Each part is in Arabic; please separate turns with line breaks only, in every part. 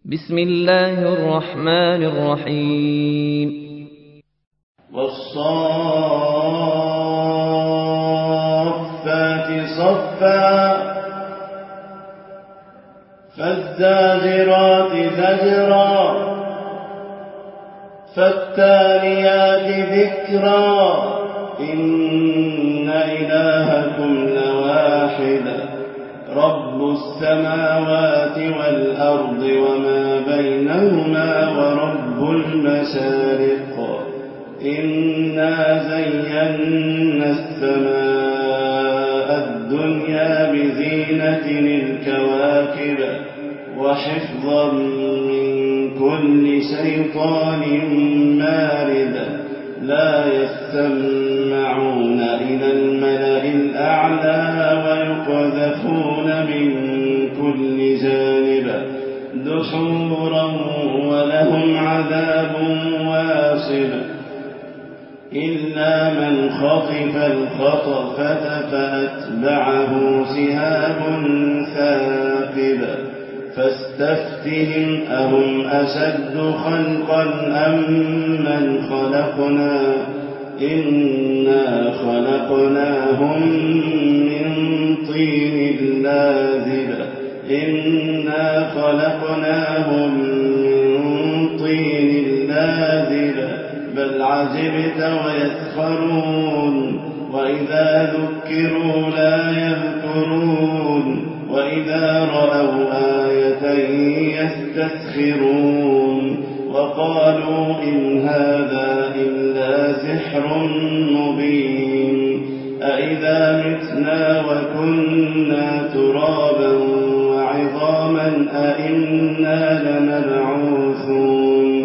بسم الله الرحمن الرحيم
والصافات صفا فالزاجرات زجرا فالتاليات ذكرا إن إلهكم لواحد رب السماوات والأرض وما بينهما ورب المشارق إنا زينا السماء الدنيا بزينة الكواكب وحفظا من كل شيطان مارد لا يستمعون إلى الملأ الأعلى ويقذفون من كل جانب دحورا ولهم عذاب واصب إلا من خطف الخطفة فأتبعه شهاب ثاقب فاستفتهم أهم أشد خلقا أم من خلقنا إنا خلقناهم من طين لازب إنا خلقناهم من طين لازب بل عجبت ويسخرون وإذا ذكروا لا يذكرون وإذا رأوا آية يستسخرون وقالوا إن هذا إلا سحر مبين أإذا متنا وكنا ترابا وعظاما أإنا لمبعوثون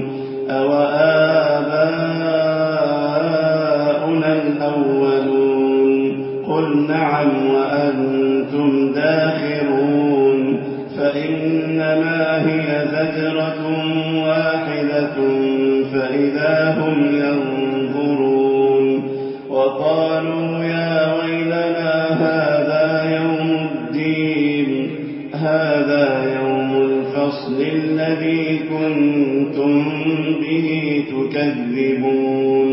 أوآباؤنا الأولون قل نعم وأنتم داخرون فإنما هي زجرة واحدة فإذا هم ينظرون وقالوا يا ويلنا هذا يوم الدين هذا يوم الفصل الذي كنتم به تكذبون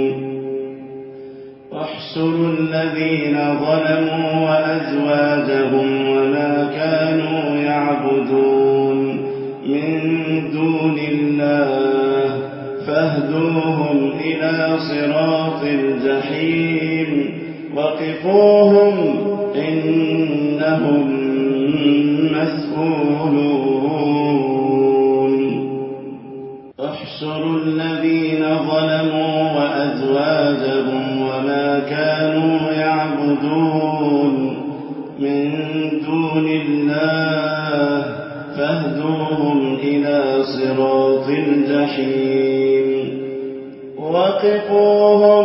واحشروا الذين ظلموا وأزواجهم وما كانوا يعبدون من دون الله فاهدوهم إلى صراط الجحيم وقفوهم إنهم مسؤولون احشروا الذين ظلموا وأزواجهم وما كانوا يعبدون من دون الله فاهدوهم إلى صراط الجحيم وقفوهم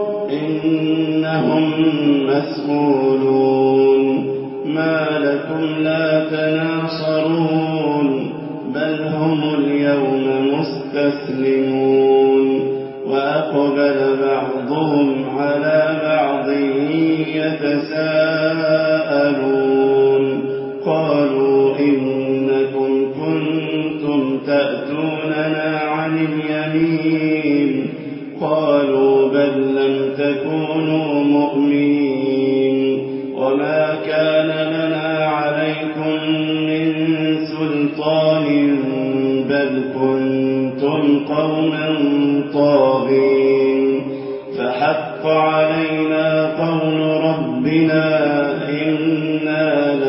إنهم مسؤولون ما لكم لا تناصرون بل هم اليوم مستسلمون وأقبل بعضهم على بعض يتساءلون قالوا إنكم كنتم تأتوننا عن اليمين قالوا بل لم تكونوا مؤمنين وما كان لنا عليكم من سلطان بل كنتم قوما طاغين فحق علينا قول ربنا إنا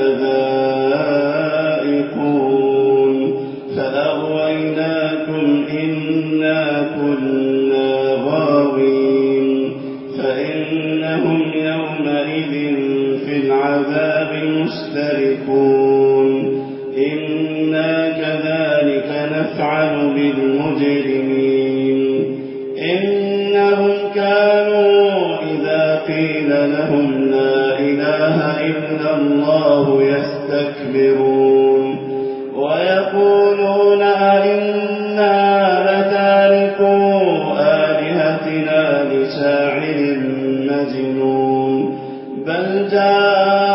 لذائقون فأغويناكم إنا كنا غاوين فإنهم يومئذ في العذاب مشتركون إنا كذلك نفعل بالمجرمين إنهم كانوا إذا قيل لهم لا إله إلا الله يستكبرون ويقولون أئنا لتاركو آلهتنا لشاعر مجنون بل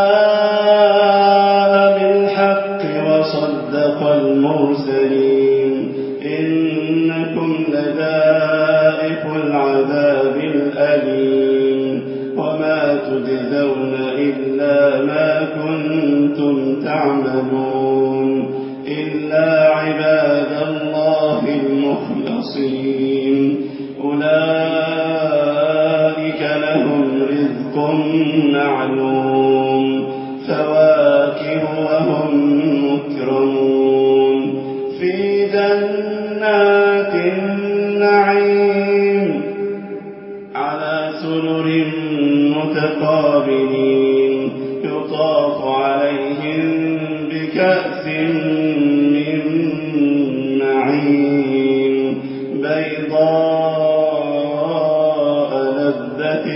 جاء بالحق وصدق المرسلين تعملون إلا عباد الله المخلصين أولئك لهم رزق معلوم فواكه وهم مكرمون في جنات النعيم على سرر متقابلين يطاف عليهم بكأس من معين بيضاء لذة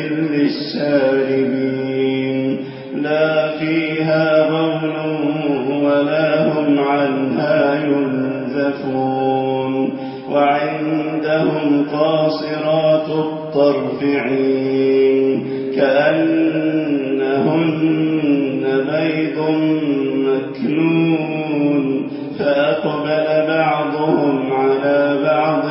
للشاربين لا فيها غول ولا هم عنها ينزفون وعندهم قاصرات الطرف عين كأنهن بيض مكنون فأقبل بعضهم على بعض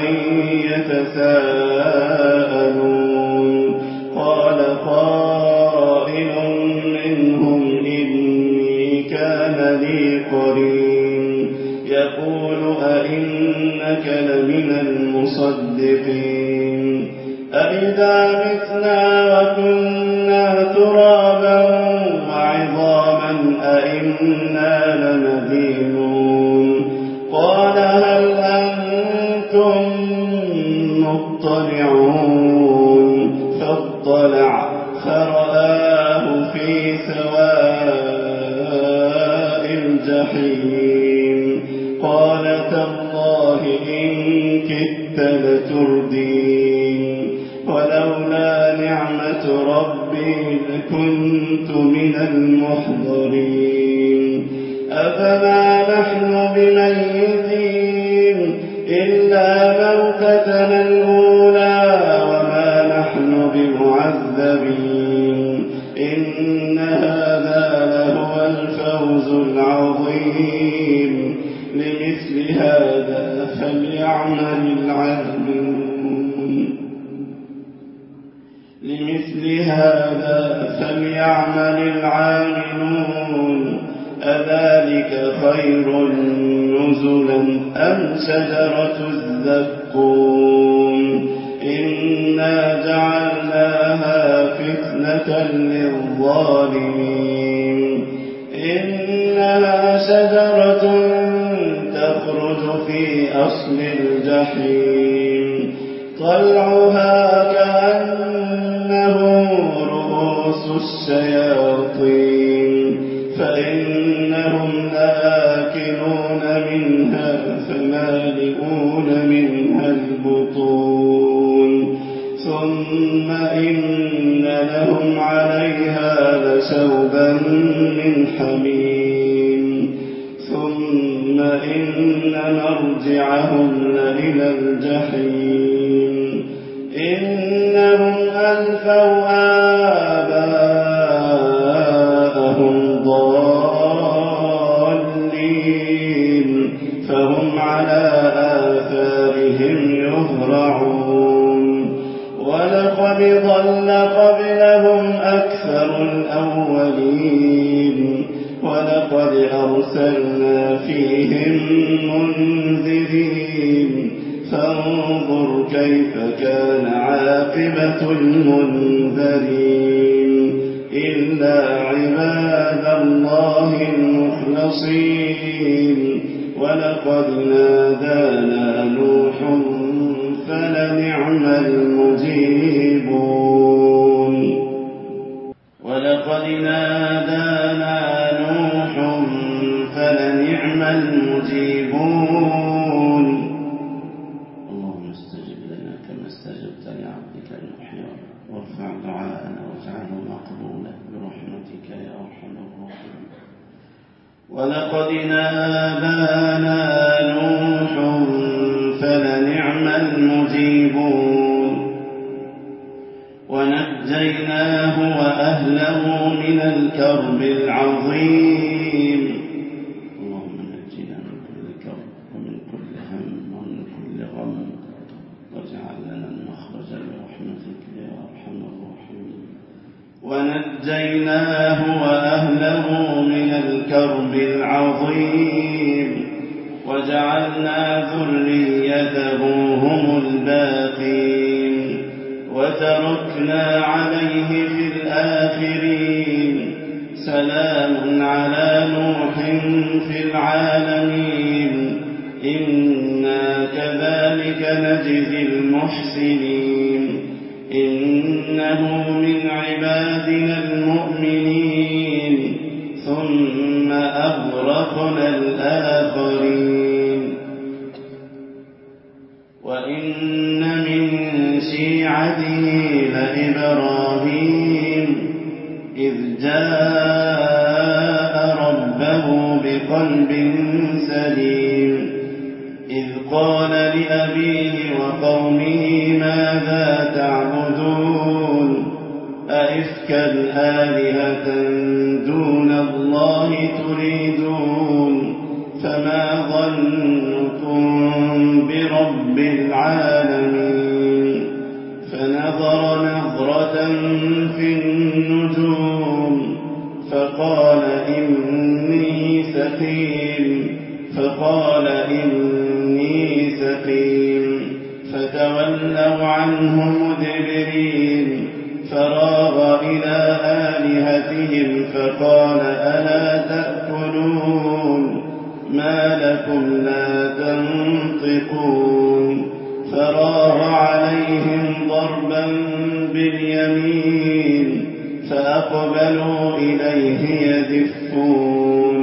يتساءلون قال قائل منهم إني كان لي قرين يقول أئنك لمن المصدقين أئذا متنا وكنا ترابا وعظاما أئنا لمدينون قال هل أنتم مطلعون فاطلع فرآه في سواء الجحيم قال تالله إن كدت لتردين ولولا نعمة ربي لكنت من المحضرين أفما نحن بميتين إلا موتتنا الأولى وما نحن بمعذبين إن هذا لهو الفوز العظيم لمثل هذا فليعمل العاملون أذلك خير نزلا أم شجرة الزقوم إنا جعلناها فتنة للظالمين إنها شجرة تخرج في أصل الجحيم طلعها كأنه رؤوس الشياطين فإنهم لآكلون منها فمالئون منها البطون ثم إن لهم عليها لشوبا من حميم ثم إن مرجعهم لإلى الجحيم إنهم ألفوا آباءهم ضالين فهم على آثارهم يهرعون ولقد ضل قبلهم أكثر الأولين ولقد أرسلنا فيهم منذرين فانظر كيف كان عاقبة المنذرين إلا عباد الله المخلصين ولقد نادانا نوح فلنعم المجيبون ولقد نادانا نوح فلنعم المجيبون اللهم استجب لنا كما استجبت لعبدك نوح وارفع دعاءنا واجعله مقبولا برحمتك يا أرحم الراحمين ولقد نادانا نوح فلنعم المجيبون ونجيناه وأهله من الكرب العظيم اللهم نجينا من كل كرب ومن كل هم ومن كل غم واجعل لنا المخرج برحمتك يا أرحم الراحمين ونجيناه وأهله من الكرب العظيم وجعلنا ذريته هم الباقين وتركنا عليه في الآخرين سلام على نوح في العالمين إنا كذلك نجزي المحسنين إنه من عبادنا المؤمنين ثم أغرقنا الآخرين وإن من شيعته لإبراهيم إذ جاء ربه بقلب سليم إذ قال لأبيه وقومه ماذا تعبدون أئفكا آلهة دون الله تريدون فما ظنكم برب العالمين فنظر نظرة في النجوم فقال إني سقيم فتولوا عنه مدبرين فراغ إلى آلهتهم فقال ألا تأكلون ما لكم لا تنطقون فراغ عليهم ضربا باليمين فأقبلوا إليه يزفون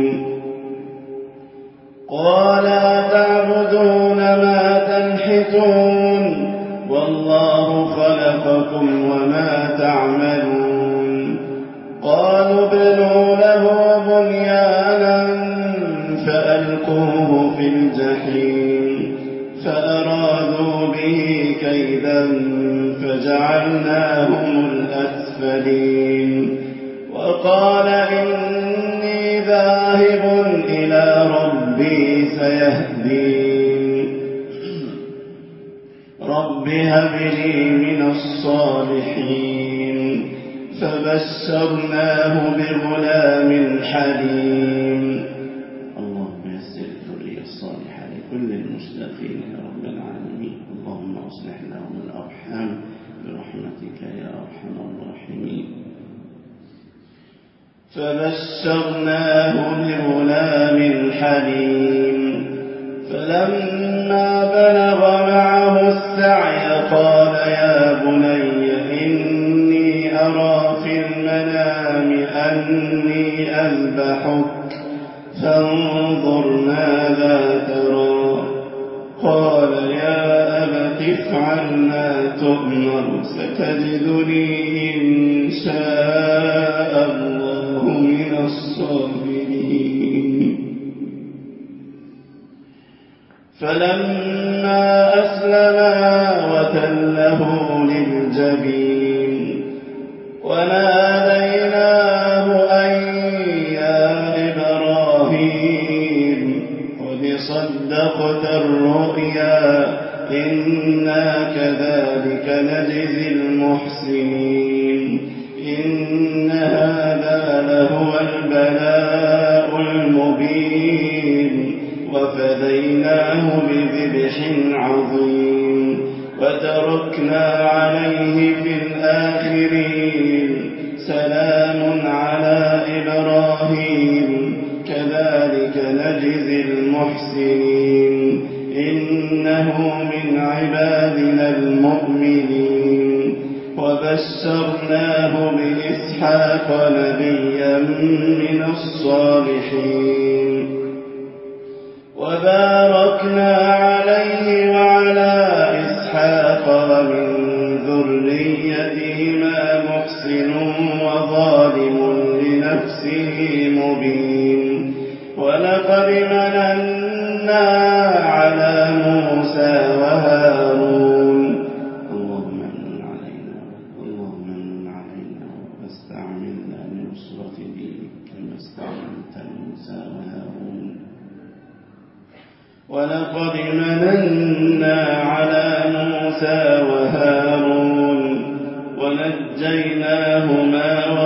قال تعبدون ما تنحتون والله خلقكم وما تعملون قالوا ابنوا له بنيانا فألقوه في الجحيم فأرادوا به كيدا فجعلناهم الأسفلين وقال إني ذاهب إلى ربي سيهدين رب هب لي من الصالحين فبشرناه بغلام حليم اللهم يسر الذرية الصالحة لكل المشتاقين يا رب العالمين اللهم أصلح لهم الأرحام برحمتك يا أرحم الراحمين فبشرناه بغلام حليم فلما بلغ معه السعي قال يا بني إني أرى في المنام أني أذبحك فانظر ماذا ترى قال يا أبت افعل ما تؤمر ستجدني إن شاء الله من الصابرين فلما أسلما وتله للجبين وناديناه أن يا إبراهيم قد صدقت الرؤيا إنا كذلك نجزي المحسنين إن هذا لهو البلاء المبين وفديناه بذبح عظيم وتركنا عليه في الآخرين سلام على إبراهيم كذلك نجزي المحسنين إنه من عبادنا المؤمنين وبشرناه بإسحاق نبيا من الصالحين وباركنا عليه وعلى إسحاق ومن ذريتهما محسن وظالم لنفسه مبين ولقد مننا على موسى وهارون اللهم من علينا واستعملنا لنصرة دينك كما استعملت موسى وهارون ولقد مننا على موسى وهارون ونجيناهما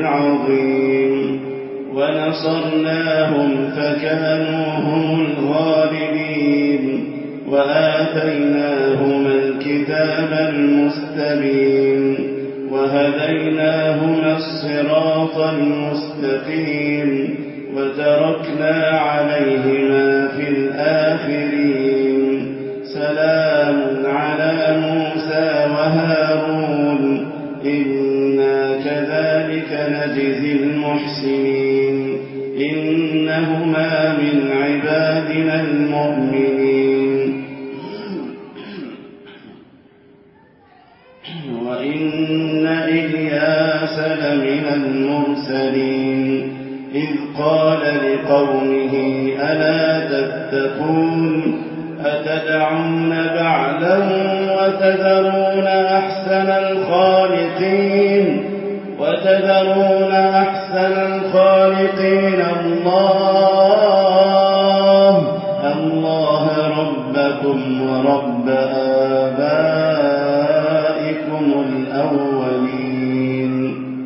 عظيم ونصرناهم فكانوا هم الغالبين وآتيناهما الكتاب المستبين وهديناهما الصراط المستقيم وتركنا عليهما في الآخرين سلام على موسى وهارون إنا كذلك نجزي المحسنين إنهما من عبادنا المؤمنين وإن إلياس لمن المرسلين إذ قال لقومه ألا تتقون أتدعون بعلا وتذرون أحسن الخالقين الله ربكم ورب آبائكم الأولين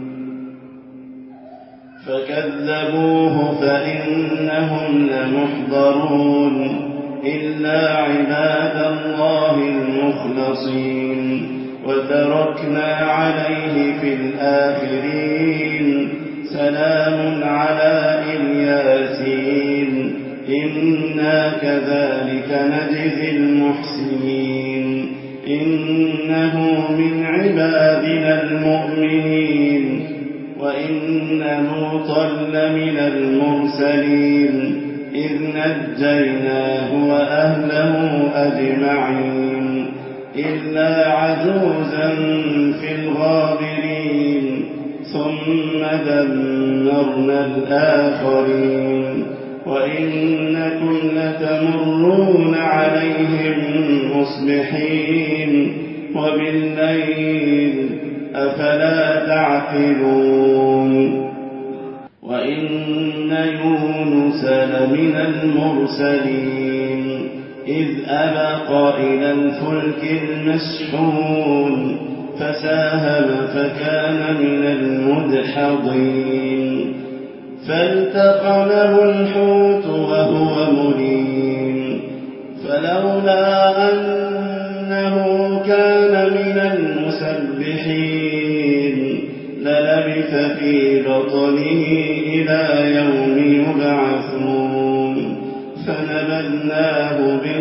فكذبوه فإنهم لمحضرون إلا عباد الله المخلصين وتركنا عليه في الآخرين سلام على الياسين إنا كذلك نجزي المحسنين إنه من عبادنا المؤمنين وإن لوطا لمن المرسلين إذ نجيناه وأهله أجمعين إلا عجوزا في الغابرين ثم دمرنا الآخرين وإنكم لتمرون عليهم مصبحين وبالليل أفلا تعقلون وإن يونس لمن المرسلين إذ أبق إلى الفلك المشحون فساهم فكان من المدحضين فالتقمه الحوت وهو مليم فلولا أنه كان من المسبحين للبث في بطنه إلى يوم يبعثون فنبذناه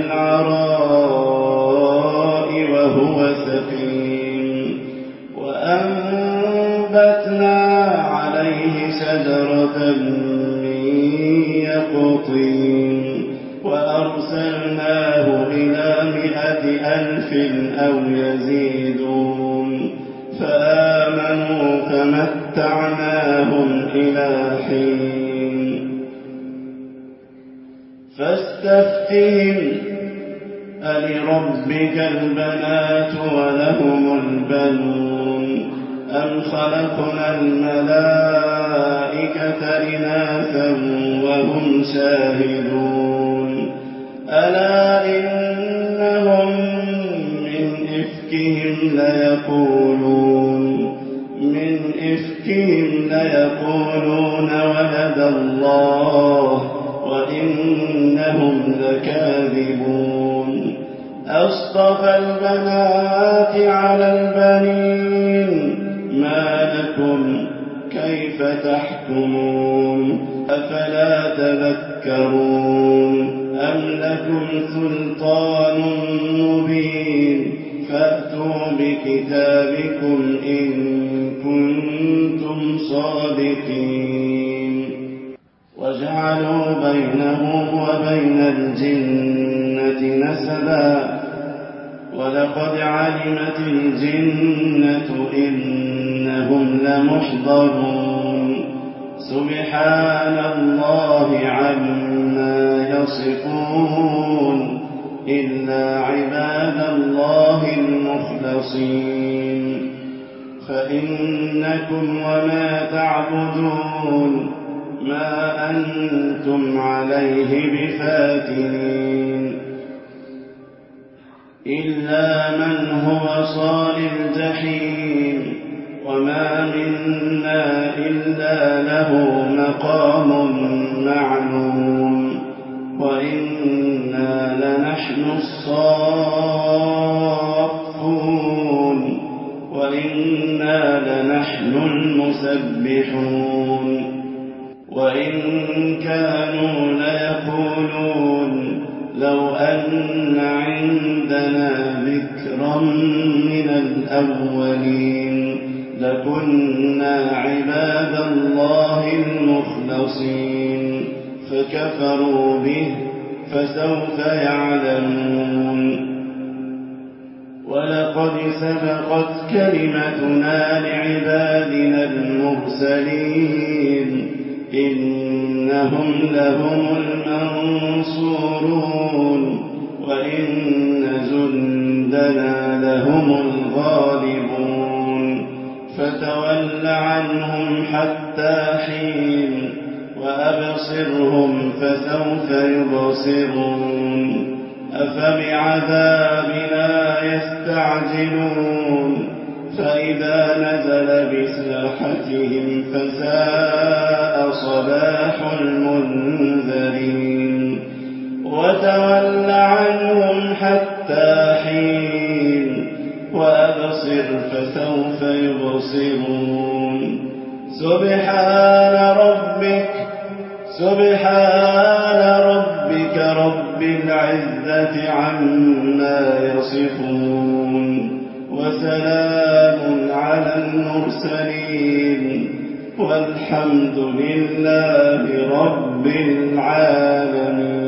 بالعراء وهو سقيم وأنبتنا عليه شجرة من يقطين وأرسلناه إلى 100,000 أو يزيدون فآمنوا فمتعناهم إلى حين فاستفتهم ألربك البنات ولهم البنون أم خلقنا الملائكة إناثا وهم شاهدون ألا إنهم من إفكهم ليقولون ولد الله وإنهم لكاذبون أصطفى البنات على البنين ما لكم كيف تحكمون أفلا تذكرون أم لكم سلطان مبين فأتوا بكتابكم إن كنتم صادقين وجعلوا بينه وبين الجنة نسبا ولقد علمت الجنة إنهم لمحضرون سبحان الله عما يصفون إلا عباد الله المخلصين فإنكم وما تعبدون ما أنتم عليه بفاتنين إلا من هو صال الجحيم وما منا إلا له مقام معلوم وإنا لنحن الصافون وإنا لنحن المسبحون وإن كانوا ليقولون لو أن عندنا ذكرا من الأولين لكنا عباد الله المخلصين فكفروا به فسوف يعلمون ولقد سبقت كلمتنا لعبادنا المرسلين إنهم لهم المنصورون وإن جندنا لهم الغالبون فتول عنهم حتى حين وأبصرهم فسوف يبصرون أفبعذابنا يستعجلون فإذا نزل بساحتهم فساء صباح المنذرين وتول عنهم حتى حين وأبصر فسوف يبصرون سبحان ربك رب العزة عما يصفون وسلام على المرسلين والحمد لله رب العالمين.